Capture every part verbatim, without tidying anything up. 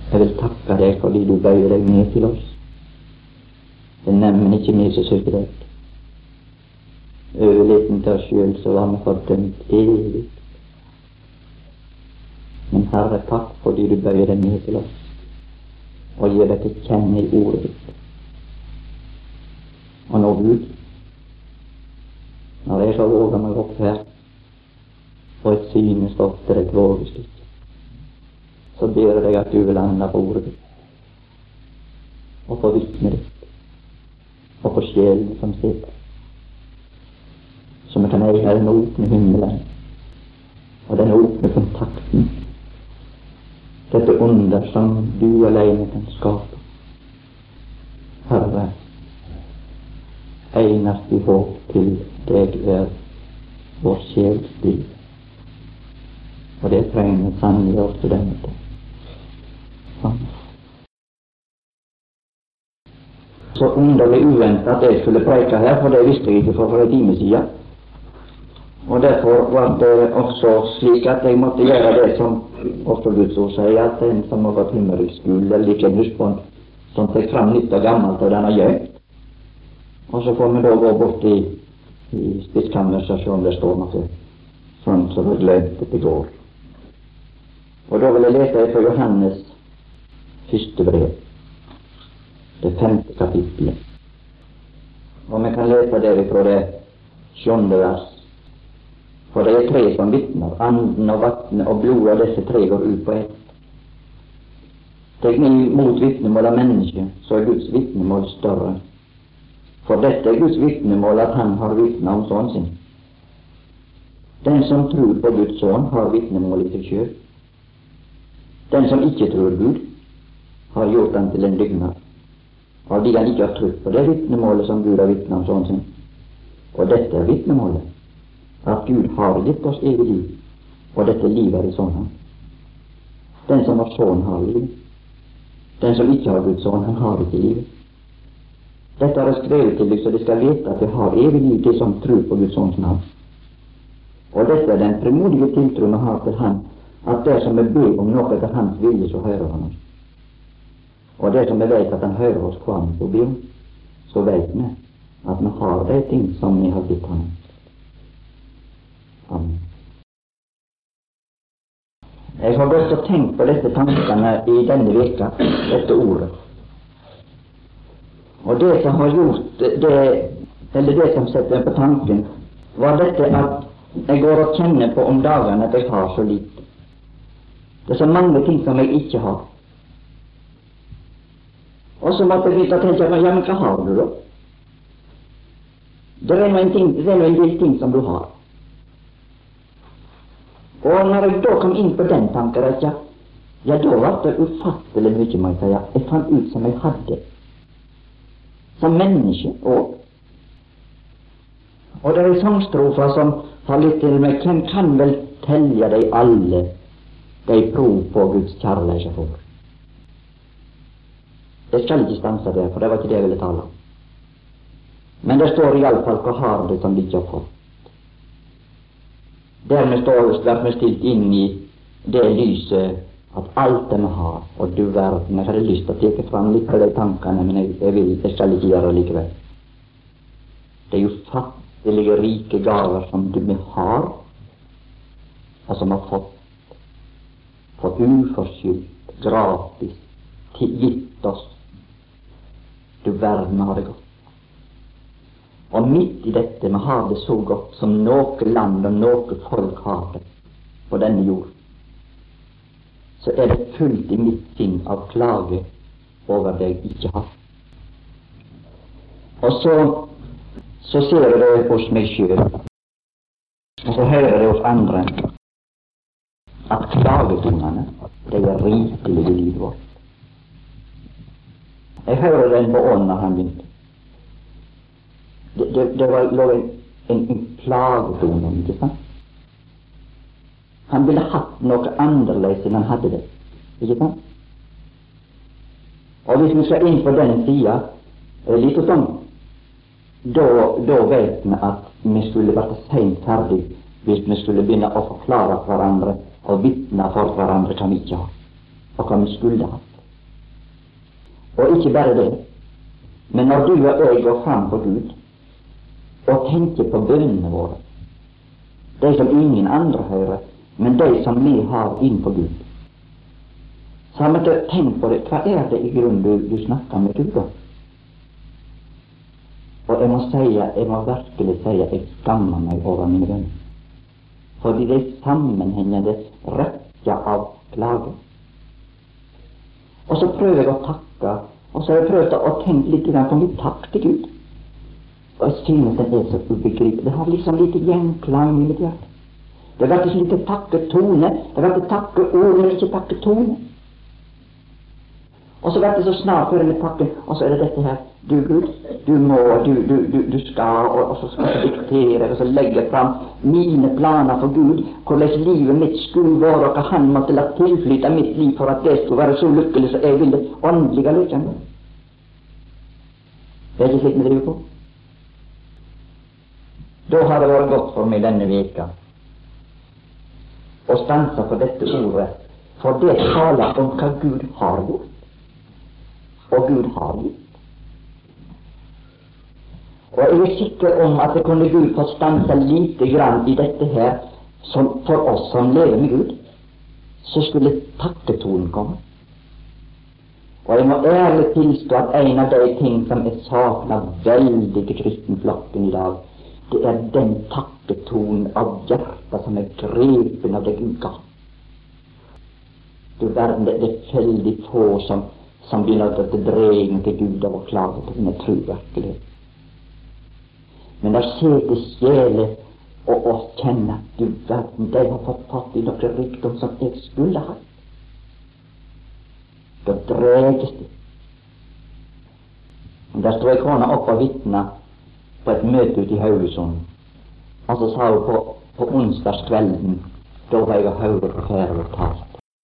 Jeg vil takke deg fordi du bøyer deg ned til oss. Det er nemlig ikke vi som søker deg. Overliten til oss selv, så var vi fordømt evig. Men Herre, takk fordi du bøyer deg ned til oss og gir deg til kjenne i ordet ditt. Og nå, Gud, når jeg så våger meg opp her og et syne står til et vågestykke, så ber jeg deg at du vil handle på ordet ditt og på vitnet ditt og på sjelen som sitter, så vi kan eie den åpne himmelen og den åpne kontakten, dette under som du alene kan skape. Herre, eneste håp til deg er vår sjels liv, og det trenger sannelig oss til denne tid. Amen. Så underlig uventet at jeg skulle preke her, for det visste jeg ikke for for en time siden. Og derfor var det også slik at jeg måtte gjøre det som også Guds ord sier, at den som har gått himmelskole, eller ikke en husbånd, som tar fram nytt og gammelt og den har gjømt. Og så får vi da gå bort i, i spisskammeret og se om det står noe sånn som vi glemte det i går. Og da vil jeg lese fra Johannes første brev, det femte kapittelet. Og vi kan lese derifra det sjuende vers. For det er tre som vitner, anden og vattnet og blodet, og disse tre går ut på ett. Tek ni mot vitnemål av mennesket, så er Guds vitnemål større. For dette er Guds vitnemål, at han har vitnet om sønnen sin. Den som tror på Guds sønn, har vitnemål i seg selv. Den som ikke tror Gud, har gjort han til en dygnad, fordi han ikke har trodd på det vitnemålet som Gud har vitnet om sønnen sin. Og dette er vitnemålet, at Gud har gitt oss evig liv, og dette livet er i sønnen. Den som har sønnen, har liv. Den som ikke har Guds sønn, han har ikke livet. Dette er skrevet til deg, så de skal vite at de har evig liv, de som tror på Guds sønns navn. Og dette er den frimodige tiltroen vi har til Han, at det som vi ber om noe etter Hans vilje, så hører Han oss. Og det som vi vet at Han hører oss hva vi får be om, så vet vi at vi har de ting som vi har gitt Han. Amen. Jeg har gått og tenkt på disse tankene i denne veka, dette ordet. Og det som har gjort det, eller det som setter meg på tanken, var dette at jeg går og kjenner på om dagene at jeg har så lite. Det er så mange ting som jeg ikke har. Og så måtte jeg vite og tenke, ja, men hva har du da? Det er noen ting, det er noen del ting som du har. Og når jeg da kom inn på den tankerekka, ja, da var det ufattelig mye, må jeg si. Jeg fant ut som jeg hadde. Som menneske også. Og det er sangstrofer som har litt til meg, hvem kan vel telje de alle, de prov på Guds kjærlighet for? Jeg skal ikke stanse der, for det var ikke det jeg ville tale om. Men det står i alle fall hva har det som de ikke har fått. Dermed står det vi stilt inn i det lyset at alt det vi har, og du verden, jeg hadde lyst til å teke fram litt av de tankene, men jeg, jeg, vil, jeg skal ikke gjøre det likevel. Det er jo fattelige, rike gaver som du har, og som har fått, for uforskyldt, gratis, gitt oss. Du verden har det godt. Og midt i dette, vi har det så godt som noe land og noe folk har det på denne jord, så er det fullt i mitt sinn av klage over det jeg ikke har. Og så, så ser jeg det hos meg selv, og så hører jeg det hos andre, at klagetonene, de er rikelig i livet vårt. Jeg hører den på ånden når han begynte. Det, det, det var lov en, en, en klagetone, ikke sant? Han ville hatt noe annerledes enn han hadde det, ikke sant? Og hvis vi skal inn på den siden, litt sånn, da, da vet vi at vi skulle vært sent ferdig hvis vi skulle begynne å forklare hverandre og vitne for hverandre hva vi ikke har, og hva vi skulle hatt. Og ikke bare det, men når du og jeg går fram på Gud og tenker på bønnene våre, de som ingen andre hører, men de som vi har inn på Gud, så har vi tenkt på det. Hva er det i grunnen du, du snakker med Gud da? Og jeg må si, jeg må virkelig si at jeg skammer meg over mine bønner, fordi det er sammenhengende rekke av klager. Og så prøver jeg å takke, og så har jeg prøvd å tenke litt på mitt takk til Gud. Og jeg synes den er så ubegripelig. Det har liksom litt gjenklang i mitt hjerte. Det har vært ikke takketone, det har vært takkeord, men ikke takketone. Og så blir det så snart før med takken, og så er det dette her. Du Gud, du må, du, du, du, du skal, og, og så skal jeg diktere, og så legge fram mine planer for Gud, hvordan livet mitt skulle være, og hva han måtte la tilflyte mitt liv for at det skulle være så lykkelig så jeg ville åndelige lykken. Det er ikke slik vi driver på. Da har det vært godt for meg denne veka å stanse på dette ordet, for det taler om hva Gud har gjort. Og Gud har gitt. Og jeg er sikker om at det kunne Gud få stanse lite grann i dette her, som for oss som lever med Gud, så skulle takketonen komme. Og jeg må ærlig tilstå at en av de ting som jeg savner veldig til kristenflokken i dag, det er den takketonen av hjertet som er grepen av det Gud ga. Du verden, det er veldig få som som begynner å dreie til Gud av å klage på sine tro virkelig. Men der sitter sjeler og å kjenne at du verden, de har fått fatt i noe rikdom som jeg skulle ha. Da dreges det. Der stod jeg kona opp og vittna på et møte ute i Haugesund, og så sa hun på, på onsdagskvelden, da var jeg og hørte på færre talt.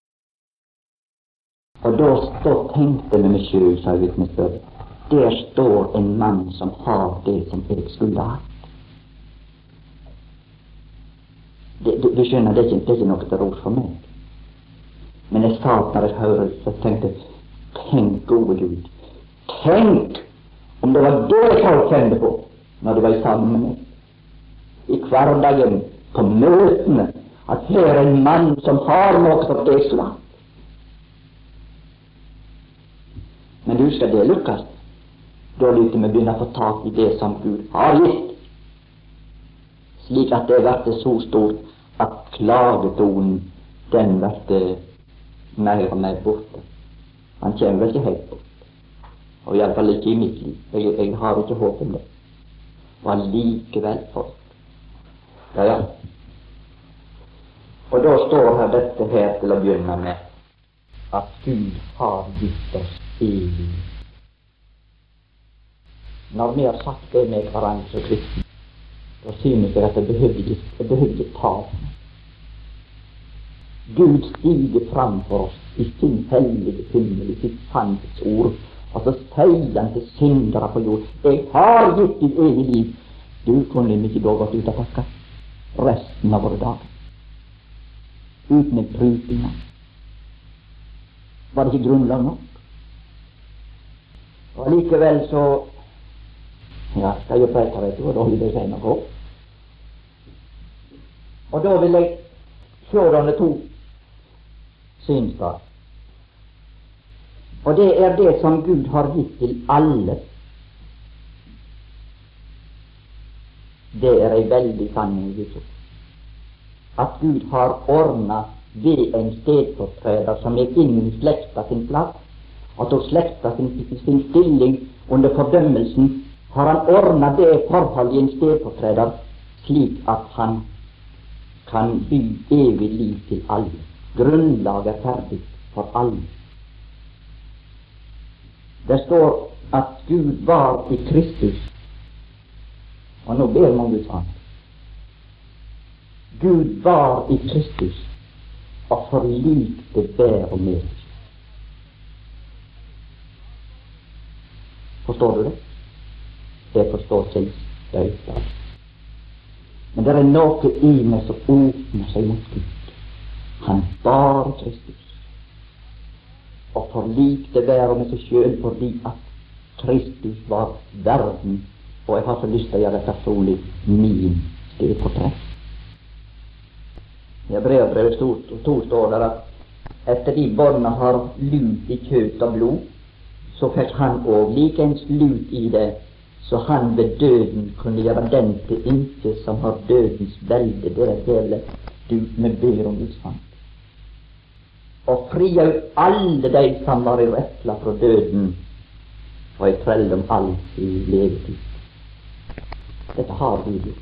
Og da, da tenkte jeg meg selv, sa vitnesbyrdet, der står en mann som har det som jeg skulle ha. Det, du, du skjønner, det er, ikke, det er ikke noe til ros for meg. Men jeg sa når jeg hører, så tenkte jeg, tenk gode Gud, tenk om det var det folk kjente på når de var sammen med meg. I hverdagen, på møtene, at her er en mann som har noe som jeg skulle ha. Men du skal det lukkes. Da lytter vi begynne å få tak i det som Gud har gitt, slik at det blir så stort at klagetonen den blir mer og mer borte. Han kommer vel ikke helt bort, og i alle fall ikke i mitt liv. Jeg, jeg har ikke håp om det. Og allikevel folk. Ja, ja. Og da står her dette her til å begynne med, at Gud har gitt oss evig. Når vi har sagt det med hverandre som kristne, da synes jeg at det behøver ikke, det behøver ikke ta. Gud stiger fram for oss i sin hellige himmel, i sitt sannhets ord, og så sier han til syndere på jord, jeg har gitt ditt evig liv. Du kunne ikke da gått ut og takke resten av våre dager, uten en pruting. Var det ikke grunnlag nok? Og likevel så, ja, skal jeg preke, vet du, og da vil jeg si noe opp. Og da vil jeg se denne to synskap. Og det er det som Gud har gitt til alle. Det er en veldig sanning i Guds ord. At Gud har ordnet ved en stedfortreder som gikk inn i slekta sin plass, og tok slekta sin, sin stilling under fordømmelsen, har han ordnet det forhold i en stedfortreder slik at han kan by evig liv til alle. Grunnlaget er ferdig for alle. Det står at Gud var i Kristus, og nå ber man Guds ånd. Gud var i Kristus og forlikte bær og med. Forstår du det? Jeg forstår selv det. Men det er noe i meg som åpner seg mot Gud. Han bar Kristus og forlikte være med seg sjøl fordi at Kristus var verden, og jeg har så lyst til å gjøre det personlig min stedfortrett. I Hebreerbrevet to står det at etter de barna har lut i kjøtt og blod, så fikk han òg likeens lut i det, så han ved døden kunne gjøre den til intet som har dødens velde. Det er hele du med ber om utfang. Og fria ut alle de som var i rettla fra døden, og i trelldom alt i levetid. Dette har vi gjort.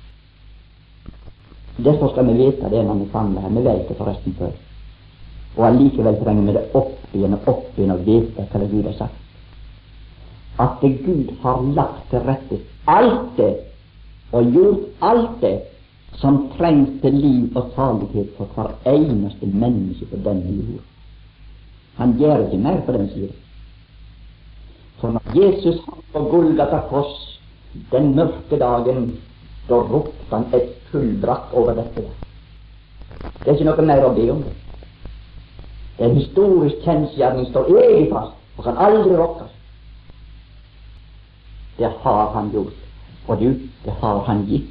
Derfor skal vi vite det når vi samler her. Vi vet det forresten før. Og allikevel trenger vi det opp igjen og opp igjen og vite hva det Gud har sagt. At det Gud har lagt til rette alt det, og gjort alt det, som trengs til liv og salighet for hver eneste menneske på denne jord. Han gjør ikke mer på den siden. For når Jesus hang på Golgata kors den mørke dagen, da ropte han et fullbrakt over dette. Det er ikke noe mer å be om det. Det er en historisk kjensgjerning, står evig fast, og kan aldri rokkes. Det har han gjort, og du, det har han gitt.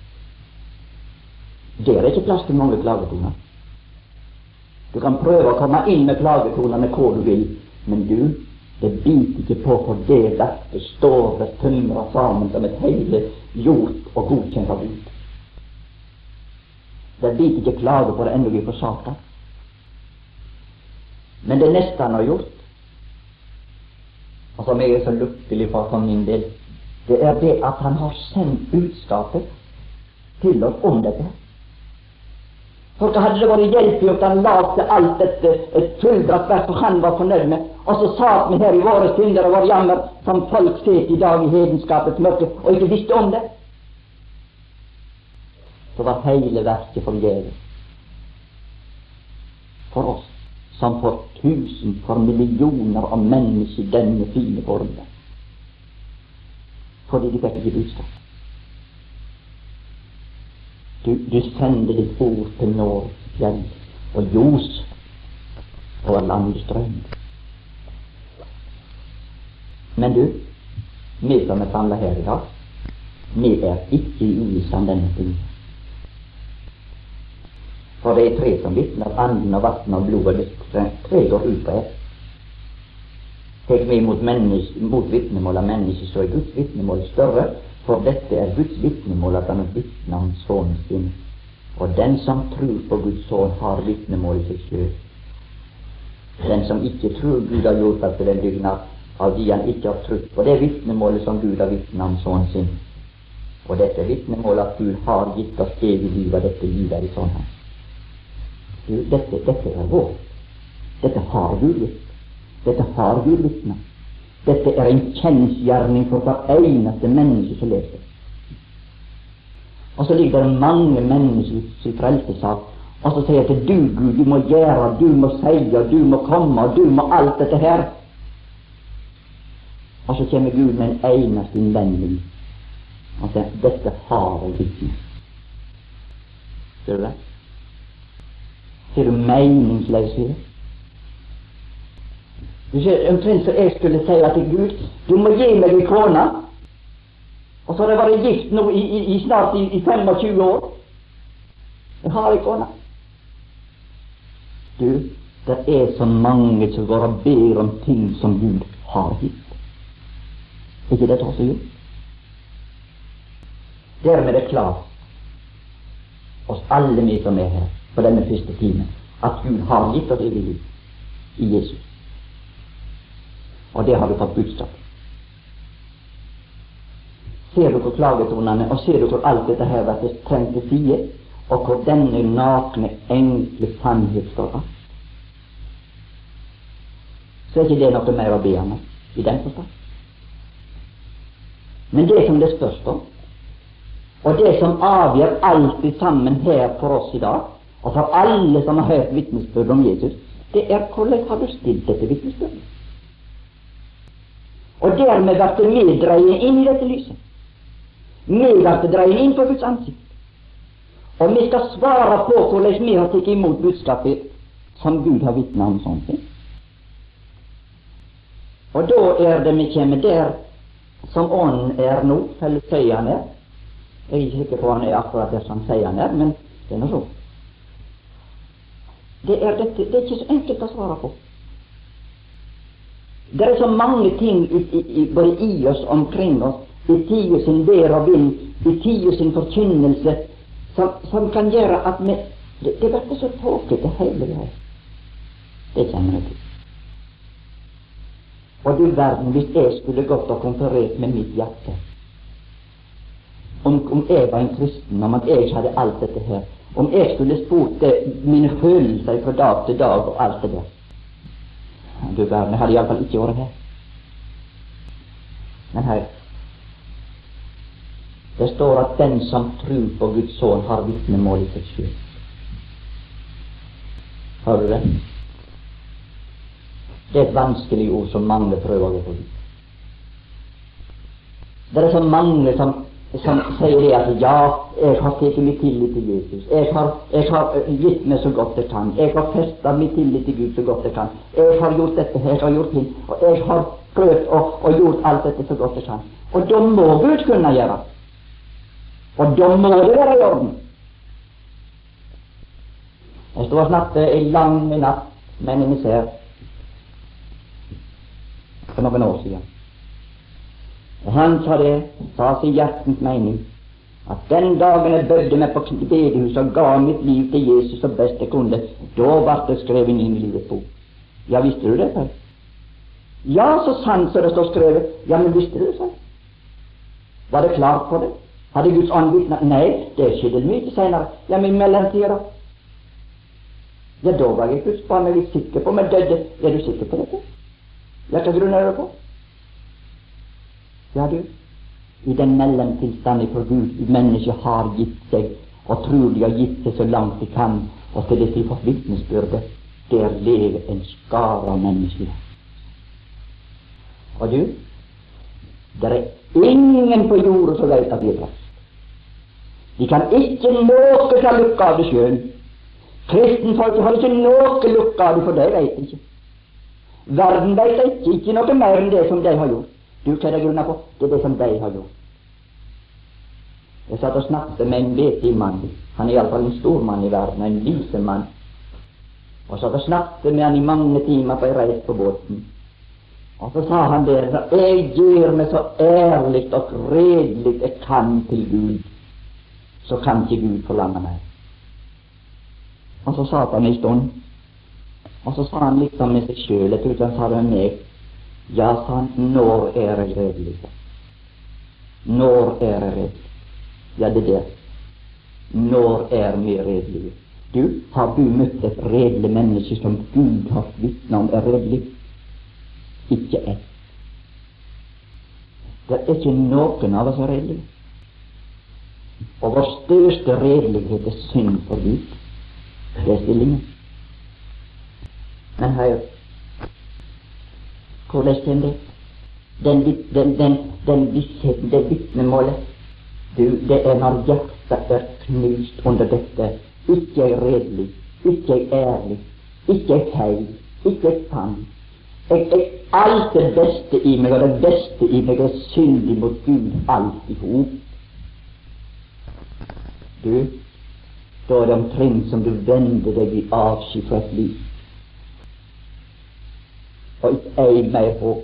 Det er ikke plass til mange klagetoner. Du kan prøve å komme inn med klagetonene hvor du vil, men du, det biter ikke på, for det verket står det tømret sammen som et hele gjort og godkjent av Gud. Det biter ikke klage på det enda vi får saken. Men det neste han har gjort, og som jeg er så lykkelig for for min del, det er det at han har sendt budskapet til oss om dette. For hva hadde det vært hjelp i at han lagde alt dette et fullbrakt verk, for han var fornøyd med, og så satt vi her i våre synder og vår jammer, som folk set i dag i hedenskapets mørke, og ikke visste om det. Så var hele verket forgjeves. For oss, som for tusen, for millioner av mennesker i denne fine formen. Fordi de fikk ikke budskap. Du, du sender ditt ord til Norges fjell og ljos over landstrøm. Men du, vi som er samlet her i dag, vi er ikke i uvissan denne ting. For det er tre som vittner, anden og vatten og blod og lyst. Tre går ut på ett. Tek vi mot, mot vittnemål av mennesker, så er Guds vittnemål større, for dette er Guds vittnemål at han er vittne om Sønnen sin. Og den som tror på Guds Sønn har vittnemål i seg selv. Den som ikke tror Gud har gjort at den dugnad, av de han ikke har trodd på det vittnemålet som Gud har vittne om Sønnen sin. Og dette er vittnemålet at Gud har gitt oss evig liv, og dette liv er i Sønnen. Dette, dette er vårt. Dette har Gud gitt. Dette har Gud vittne. Dette er en kjensgjerning for hver eneste menneske som leser. Og så ligger det mange mennesker i frelsesak, og så sier til du, Gud, du må gjøre, du må si, du må komme, du må alt dette her. Og så kommer Gud med en eneste innvending og sier, dette har jeg ikke. Ser du det? Ser du meningsløshet? Du ser, omtrent så jeg skulle si at Gud, du må gi meg en kone, og så har jeg vært gift nå i, i, i snart i, i tjuefem år. Jeg har en kone. Du, det er så mange som går og ber om ting som Gud har gitt. Er ikke det også gjort? Dermed er det klart, oss alle vi som er her, på denne første timen, at Gud har gitt oss evig liv i Jesus. Og det har du fått budskap. Ser du hvor klagetonene, og ser du hvor alt dette her vært trengt til side, og hvor denne nakne, enkle sannhet står fast, så er ikke det noe mer å be om i den forstand. Men det som det spørs på, og det som avgjør alt sammen her for oss i dag, og for alle som har hørt vitnesbyrd om Jesus, det er hvordan har du stilt dette vitnesbyrd? Og dermed blir det meddreie inn i dette lyset. Vi blir dreie inn på Guds ansikt. Og vi skal svare på hvordan vi har tatt imot budskapet som Gud har vittnet om sånn ting. Og da er det vi kommer der som ånden er nå, eller sier han er. Jeg er ikke sikker på han er akkurat det som han sier han er, men det er noe sånn. Det er, dette, det er ikke så enkelt å svare på. Det er så mange ting i, i, både i oss, omkring oss, i tida sin vær og vind, i tida sin forkynnelse, som, som kan gjøre at vi, det, det blir så tåkete hele veien. Det kjenner jeg til. Og du verden, hvis jeg skulle gått og konferert med mitt hjerte, om, om jeg var en kristen, om at jeg hadde alt dette her, om jeg skulle spurt mine følelser fra dag til dag og alt det der, du verden, jeg hadde i alle fall ikke vært her. Men her, det står at den som tror på Guds sønn har vitnemål i seg selv. Har du det? Det er et vanskelig ord som mange prøver å få ut. Det er så mange som, som sier det at ja, jeg har tatt min tillit til Jesus. Jeg har, jeg har gitt meg så godt jeg kan. Jeg har festet min tillit til Gud så godt jeg kan. Jeg har gjort dette, jeg har gjort ting. Og jeg har prøvd og, og gjort alt dette så godt jeg kan. Og da må Gud kunne gjøre. Og da må det være i orden. Jeg stod og snakket i lang natt med en emissær for noen år siden. Og han sa det, sa sin hjertens mening, at den dagen jeg bødde meg på bedehuset og ga mitt liv til Jesus så best jeg kunne, da ble det skrevet inn i livets bok. Ja, visste du det før? Ja, så sant så det står skrevet. Ja, men visste du det før? Var det klart for det? Hadde Guds ånd vitnet? Nei, det skjedde mye senere. Ja, men i mellomtida da? Ja, da var jeg Guds barn, jeg er sikker på, men døde. Er du sikker på dette? Ja, hva grunn er det på? Ja, du, i den mellomtilstanden for Gud, mennesket har gitt seg, og tror de har gitt seg så langt de kan, og til det de får vitnesbyrde, der lever en skare av mennesker. Og du, det er ingen på jorda som vet at de er frelst. De kan ikke noe ta lukke av det selv. Kristenfolk har ikke noe lukke av det, for det vet de ikke. Verden vet ikke, ikke noe mer enn det som de har gjort. Du, hva er det grunnet på? Det er det som de har gjort. Jeg satt og snakket med en vetig mann. Han er i alle fall en stor mann i verden, en vise mann. Og satt og snakket med han i mange timer på en reis på båten. Og så sa han der, jeg gjør meg så ærlig og redelig jeg kan til Gud, så kan ikke Gud forlange meg. Og så sa han en stund, og så sa han liksom med seg selv, jeg tror ikke han sa det med meg, ja, sa han, når er jeg redelig? Når er jeg redelig? Ja, det der. Når er vi redelige? Du, har du møtt et redelig menneske som Gud har vitnet om er redelig? Ikke ett. Det er ikke noen av oss er redelige. Og vår største redelighet er synd for Gud. Det er stillingen. Men hør, hvordan kommer det? Den, den, den, den vissheten, det vitnemålet, du, det er når hjertet er knust under dette. Ikke jeg redelig, ikke jeg ærlig, ikke jeg feil, ikke jeg sann. Jeg, jeg, alt det beste i meg, og det beste i meg er syndig mot Gud alt i hop. Du, da er det omkring som du vender deg i avsky for et liv. Og ikke ei mer håp.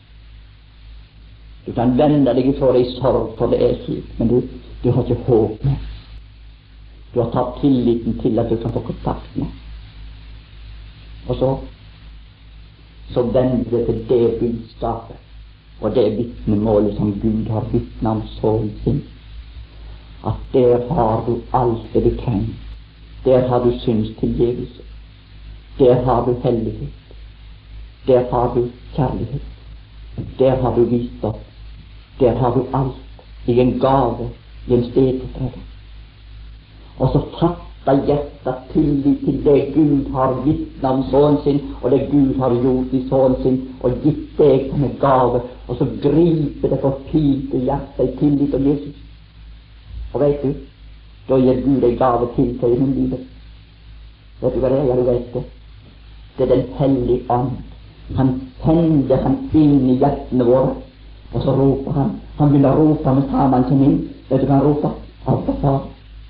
Du kan vende deg ifra det i sorg, for det er slik, men du, du har ikke håp med. Du har tatt tilliten til at du kan få kontakt med. Og så, så vender det til det budskapet, og det vitnemålet som Gud har vitnet om sønnen sin. At der har du alt det du trenger. Der har du syndstilgivelse. Der har du hellighet. Der har du kjærlighet. Der har du visdom. Der har du alt i en gave, i en stedfortreder. Og så fatter hjertet tillit til det Gud har vitnet om sønnen sin, og det Gud har gjort i sønnen sin, og gitt deg som en gave, og så griper det forfilte hjertet i tillit til Jesus. Og vet du, da gir Gud en gave til til i livet. Vet du hva det er? Ja, du vet det. Det er den hellige ånd Han tender han inn i hjertene våre, og så roper han. Han begynner å rope med samene sin inn. Vet du hva han roper? Abba, far.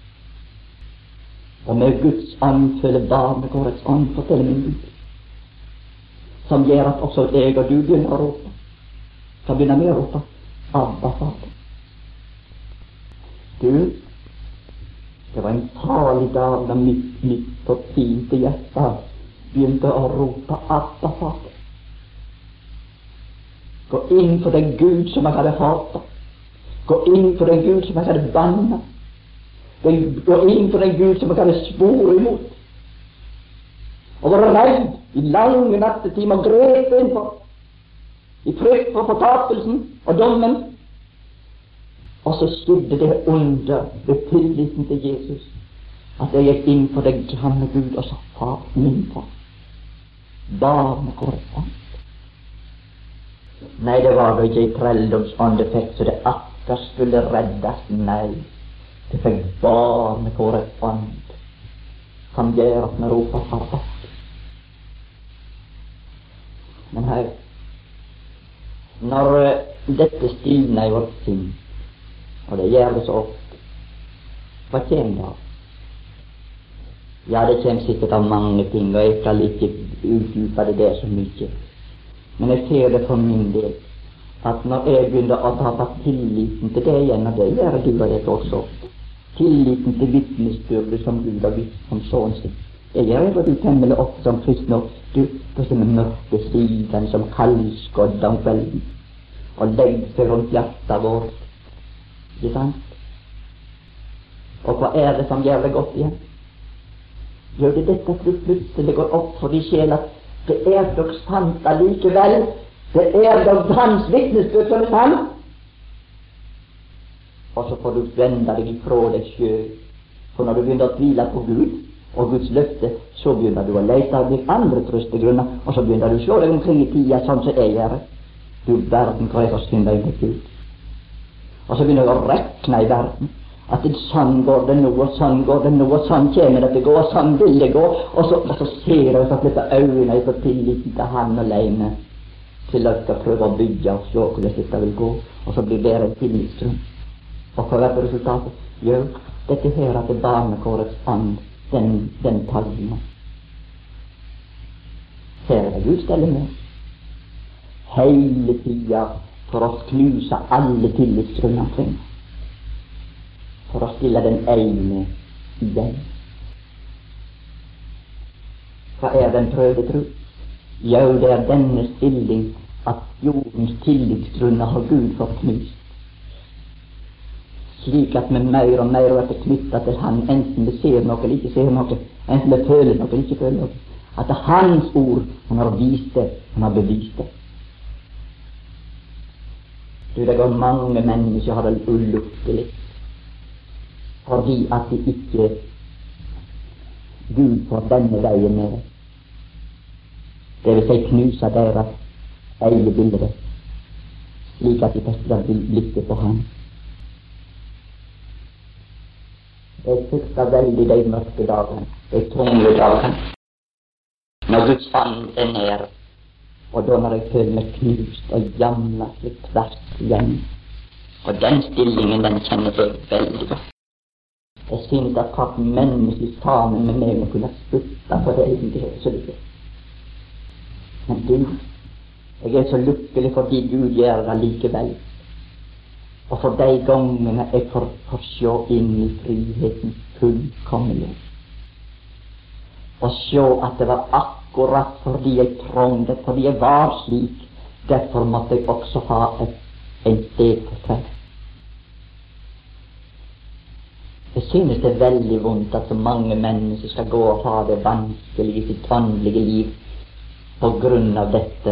Og med Guds ånd følger barnekårets ånd, forteller min Gud, som gjør at også jeg og du begynner å rope. Så begynner vi å rope Abba, far. Du, det var en farlig dag da mitt, mitt fortvilte hjerte begynte å rope Abba, far. Gå inn for den Gud som jeg hadde hatet. Gå inn for den Gud som jeg hadde bannet. Gå inn for den Gud som jeg hadde svoret imot. Og var redd i lange nattetimer og grep innfor, i frykt for fortapelsen og dommen. Og så skjedde det under ved tilliten til Jesus, at jeg gikk inn for den samme Gud og sa, far, min far, barnekåret ånd. Nei, det var da ikke i trelldomsånd det fikk, så det atter skulle reddes. Nei, det fikk barnekåret ånd, som gjør at vi roper Abba. Men her, når dette stilner i vårt sinn, og det gjør det så ofte, hva kommer det av? Ja, det kommer sikkert av mange ting, og jeg skal ikke utdype det der så mye. Men jeg ser det for min del, at når jeg begynner å ta på tilliten til det igjen, og det gjør du og jeg også, tilliten til vitnesbyrdet som Gud har vist som sånn sin, det gjør jeg og du temmelig ofte som kristne, du, på sånne mørke siden som kaldskodd om kvelden, og legger seg rundt hjertet vårt, ikke sant? Og hva er det som gjør det godt igjen? Gjør det dette at du plutselig går opp for de sjel at det er dog sant allikevel. Det er dog hans vitnesbyrd som er sant. Og så får du vende deg ifra deg sjøl. For når du begynner å tvile på Gud og Guds løfte, så begynner du å lete av de andre trøstegrunner, og så begynner du å se deg omkring i tida sånn som jeg gjør. Du verden hvor jeg har syndet imot Gud. Og så begynner du å rekne i verden. At det, sånn går det nå, og sånn går det nå, og sånn kommer det til å gå, og sånn vil det gå. Og så, og så ser du at dette øynene er for tilliten til han alene, til å skal prøve å bygge og se hvordan dette vil gå. Og så blir det en tillitsgrunn. Og hva er det resultatet? Jo, dette her at det barnekårets ånd, den, den talmer. Ser det Gud steller med. Hele tida for å knuse alle tillitsgrunner omkring. For å stille den ene igjen. Hva er den prøvde tro? Jo, det er denne stilling at jordens tillitsgrunner har Gud fått knust. Slik at vi mer og mer er knyttet til han, enten vi ser noe eller ikke ser noe, enten vi føler noe eller ikke føler noe. At det er hans ord, han har vist det, han har bevist det. Du, det går mange mennesker har det ulykkelig, fordi at de ikke Gud får denne veien med. Det vil si knuse deres eget bilde, slik at de fester blikket på ham. Jeg frykter veldig de mørke dagene, de tunge dagene, når Guds ånd er nær, og da når jeg føler meg knust og jammer slik tvers igjen. Og den stillingen, den kjenner jeg veldig godt. Jeg synes at hvert menneske sammen med meg må kunne spytte på det egentlig så lykkelig. Men du, jeg er så lykkelig fordi Gud gjør det likevel. Og for de gangene jeg får, får se inn i friheten fullkomlig. Og se at det var akkurat fordi jeg trengte, fordi jeg var slik, derfor måtte jeg også ha et, en sted for seg. Jeg synes det er veldig vondt at så mange mennesker skal gå og ha det vanskelig i sitt åndelige liv på grunn av dette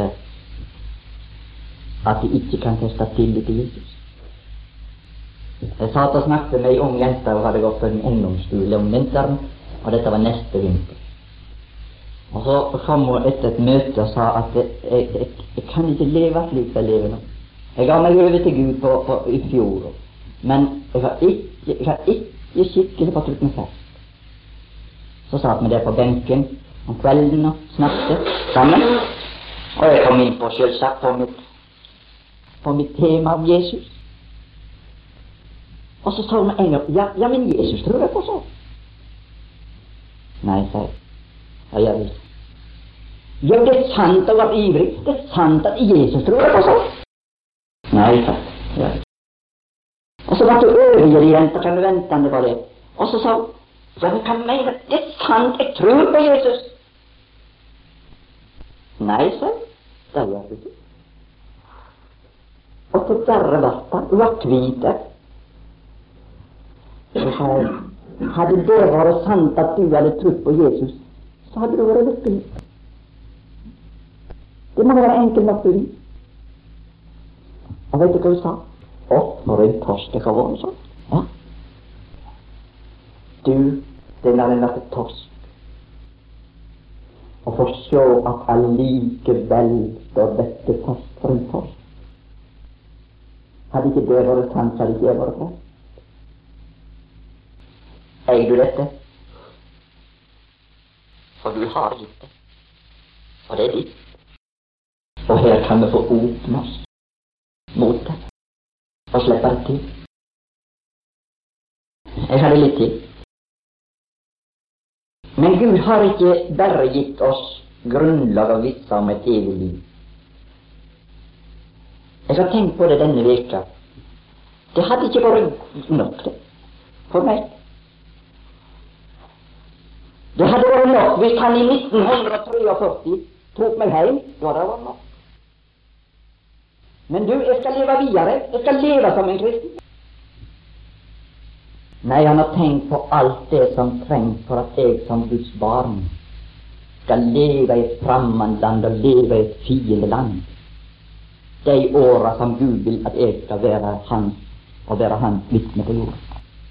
at de ikke kan feste tillit til Jesus. Jeg satt og snakket med en ung jente og hadde gått på en ungdomsskole om vinteren, og dette var neste vinter. Og så kom hun etter et møte og sa at jeg, jeg, jeg, jeg kan ikke leve slik jeg lever nå. Jeg ga meg over til Gud på, på, i fjor, men jeg har ikke, jeg har ikke Jeg skikkelig på slutt med fest. Så satt vi der på benken om kvelden og snakket sammen. Og jeg kom inn på selvsagt på mitt, på mitt tema om Jesus. Og så sa hun en gang, ja, ja, men Jesus tror jeg på så. Nei, sa jeg. Ja, jeg vil. Ja, det er sant å være ivrig. Det er sant at Jesus tror jeg på så. Nei, sa jeg. Ja. Og så var det øvrige jenter, kan du vente det var det. Og så sa hun, ja, men kan mene, det er sant, jeg tror på Jesus. Nei, sa jeg. Det gjør du ikke. Og til derre varta, hun var hvite. Så sa jeg, hadde det vært sant at du hadde trodd på Jesus, så hadde du vært lykkelig. Det må være enkel nok for deg. Og vet du hva du sa? Å, når en torsk har vært sånn. Ja. Du, den har en vært torsk. Og for så at allikevel står dette fast for en torsk. Hadde ikke det vært sant, hadde ikke det vært fast. Eier du dette? For du har gitt det. For det er ditt. Og her kan vi få åpne oss mot det. Og slippe det til. Jeg hadde litt til. Men Gud har ikke bare gitt oss grunnlag og visse om et evig liv. Jeg har tenkt på det denne veka. Det hadde ikke vært nok det for meg. Det hadde vært nok hvis han i nitten førtitre tok meg hjem. Da hadde det vært nok. Men du, jeg skal leve videre. Jeg skal leve som en kristen. Nei, han har tenkt på alt det som trengs for at jeg som Guds barn skal leve i et fremmedland og leve i et fiendeland. De åra som Gud vil at jeg skal være hans og være hans vitne på jorden.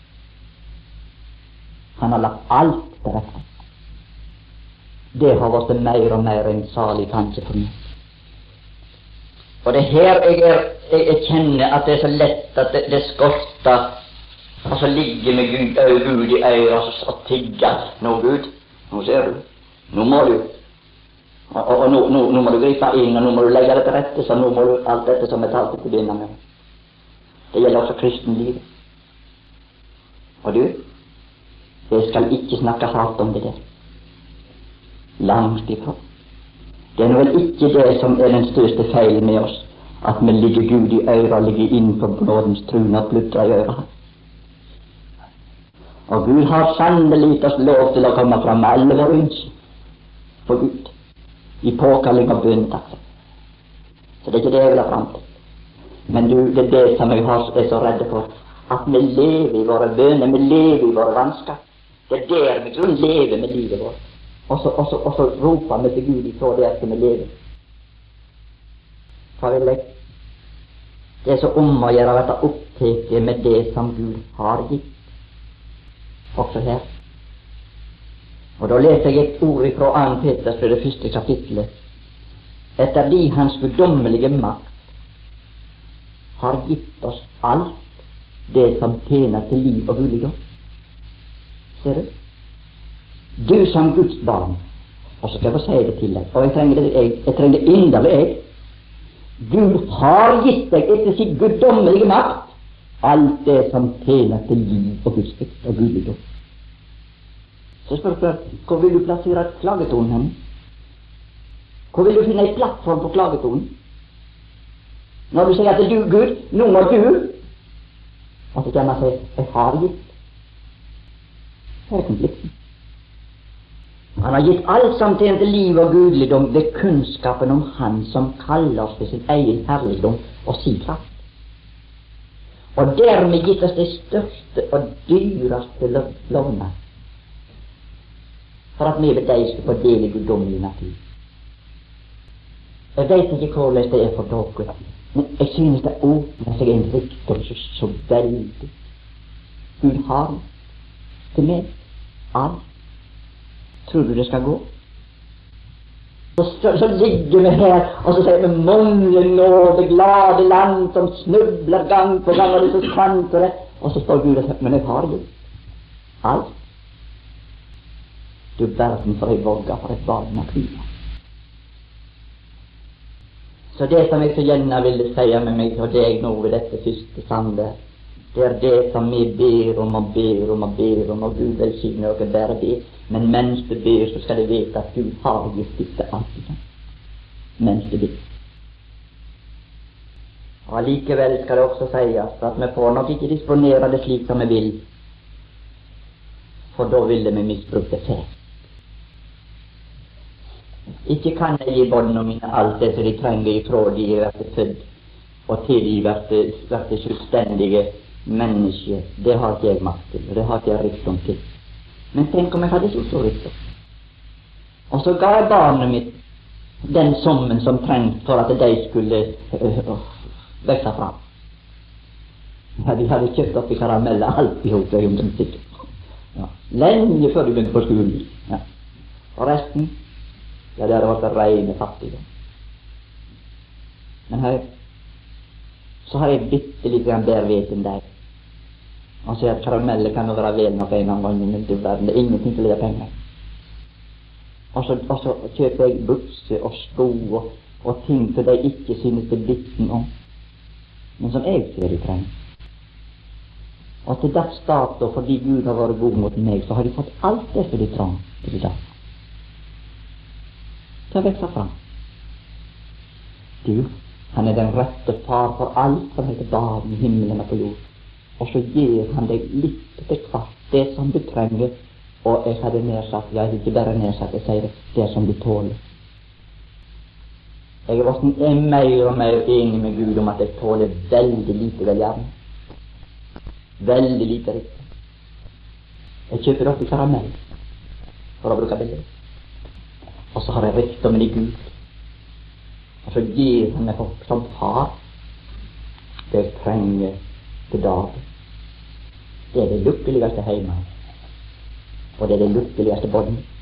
Han har lagt alt til rette. Det har vært mer og mer en salig tanke for meg. Og det er her jeg, er, jeg, jeg kjenner at det er så lett at det, det skorter. Og så ligger med Gud, øy, Gud i øyre og, og tigger. Nå, Gud, nå ser du. Nå må du. Og, og, og nå, nå, nå må du gripe inn, og nå må du legge det til rette, så nå må du alt dette som er talt til begynne med. Det gjelder også kristenlivet. Og du, jeg skal ikke snakke hardt om det der. Langt ifra. Det er nå vel ikke det som er den største feilen med oss, at vi ligger Gud i øyre og ligger innenfor nådens trune og plutrer i øyre. Og Gud har sannelig gitt oss lov til å komme fram med alle våre ønsker for Gud, i påkalling og bønn, takk. Så det er ikke det jeg vil ha fram til. Men du, det er det som jeg har, er så redde for, at vi lever i våre bønner, vi lever i våre vansker. Det er der vi grunn lever med livet vårt. Og så, og så, og så roper vi til Gud ifra der til vi lever. Hva vil jeg? Det er så om å gjøre å være opptatt med det som Gud har gitt. Også her. Og da leser jeg et ord fra Annen Peters for det første kapittelet. Etter de hans guddommelige makt har gitt oss alt det som tjener til liv og guligdom. Ser du? Du som Guds barn, og så skal jeg få si det til deg, og jeg trenger det, jeg, jeg trenger det inderlig, jeg. Gud har gitt deg etter sin guddommelige makt alt det som tjener til liv og gudsfrykt og guligdom. Så spør jeg, hvor vil du plassere klagetonen hen? Hvor vil du finne en plattform på klagetonen? Når du sier at du, Gud, nå må du, og så kan man si, jeg har gitt. Det er konflikten. Han har gitt alt som tjener til liv og gudeligdom ved kunnskapen om Han som kaller oss til sin egen herligdom og sin kraft. Og dermed gitt oss det største og dyreste lovnad for at vi ved deg skal få del i guddommelig natur. Jeg vet ikke hvordan det er for dere, men jeg synes det åpner seg en rikdom så, så veldig. Gud har til meg alt. Tror du det skal gå? Så, så, så ligger vi her, og så sier vi mange nåde, glade land som snubler gang på gang, og det er så sant og rett. Og så står Gud og sier, men jeg har det. Alt. Du verden for ei vogga, for et barn av kvinner. Så det som jeg så gjerne ville si med meg og deg nå ved dette første samvær, det er det som vi ber om og ber om og ber om, og Gud velsigne dere bare det. Men mens du ber, så skal du vite at Gud har gitt dette alltid. Mens du ber. Og allikevel skal det også sies at vi får nok ikke disponere det slik som vi vil, for da ville vi misbruke det selv. Ikke kan jeg gi barna mine alt det som de trenger ifra de er født, og til de blir selvstendige mennesker. Det har ikke jeg makt til, og det har ikke jeg rikdom til. Men tenk om jeg hadde så stor rikdom. Og så ga jeg barnet mitt den summen som trengt for at de skulle øh, øh, vekse fram. Ja, de hadde kjøpt opp i karameller alt i hodet om den sitt. Ja. Lenge før de begynte på skolen. Ja. Og resten, ja, det hadde vært reine fattigdom. Men her, så har jeg bitte litt bedre vet enn deg. Og sier at karameller kan jo være vel nok en gang, men det er ingenting til det penger. Og så, og så kjøper jeg bukser og sko og, og ting som de ikke synes det bitten om, men som jeg ser de trenger. Og til dags dato, fordi Gud har vært god mot meg, så har de fått alt det som de trenger til dag. Til å vekse fram. Gud, han er den rette far for alt som heter barn i himmelen og på jord. Og så gir han deg litt til hvert det som du trenger. Og jeg hadde nedsatt, jeg hadde ikke bare nedsatt, jeg sier det, det som du tåler. Jeg er også mer og mer enig med Gud om at jeg tåler veldig lite velgjerne. Veldig lite riktig. Jeg kjøper opp i karamell for å bruke bildet. Og så har jeg rikdommen i Gud. Og så gir han meg som far det jeg trenger til dagen. Det er det lykkeligste hjemme. Og det er det lykkeligste bånd.